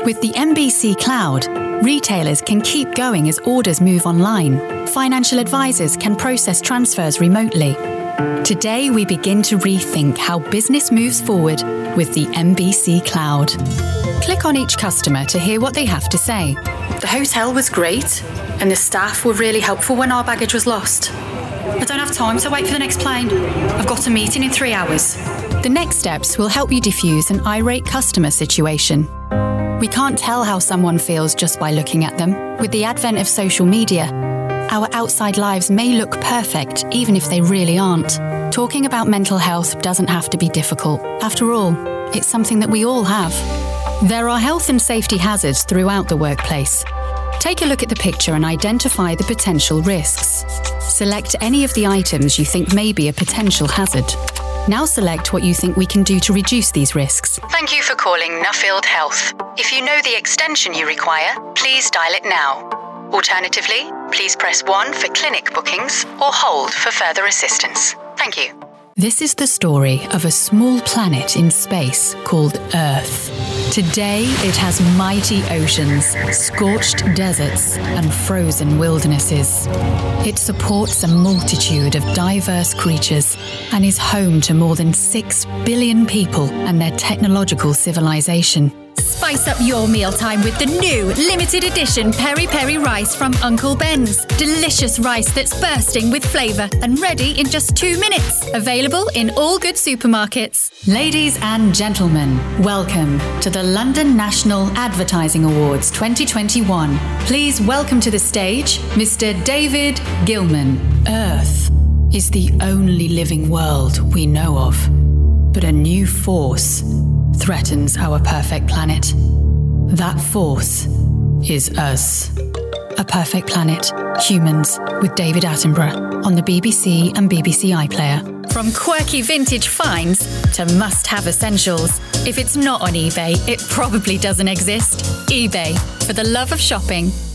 With the MBC Cloud, retailers can keep going as orders move online. Financial advisors can process transfers remotely. Today, we begin to rethink how business moves forward with the MBC Cloud. Click on each customer to hear what they have to say. The hotel was great, and the staff were really helpful when our baggage was lost. I don't have time to wait for the next plane. I've got a meeting in 3 hours. The next steps will help you diffuse an irate customer situation. We can't tell how someone feels just by looking at them. With the advent of social media, our outside lives may look perfect even if they really aren't. Talking about mental health doesn't have to be difficult. After all, it's something that we all have. There are health and safety hazards throughout the workplace. Take a look at the picture and identify the potential risks. Select any of the items you think may be a potential hazard. Now select what you think we can do to reduce these risks. Thank you for calling Nuffield Health. If you know the extension you require, please dial it now. Alternatively, please press 1 for clinic bookings or hold for further assistance. Thank you. This is the story of a small planet in space called Earth. Today, it has mighty oceans, scorched deserts, and frozen wildernesses. It supports a multitude of diverse creatures and is home to more than 6 billion people and their technological civilization. Spice up your mealtime with the new limited edition Peri Peri rice from Uncle Ben's. Delicious rice that's bursting with flavour and ready in just 2 minutes. Available in all good supermarkets. Ladies and gentlemen, welcome to the London National Advertising Awards 2021. Please welcome to the stage Mr. David Gilman. Earth is the only living world we know of, but a new force threatens our perfect planet. That force is us. A Perfect Planet, Humans, with David Attenborough on the BBC and BBC iPlayer. From quirky vintage finds to must-have essentials. If it's not on eBay, it probably doesn't exist. eBay, for the love of shopping.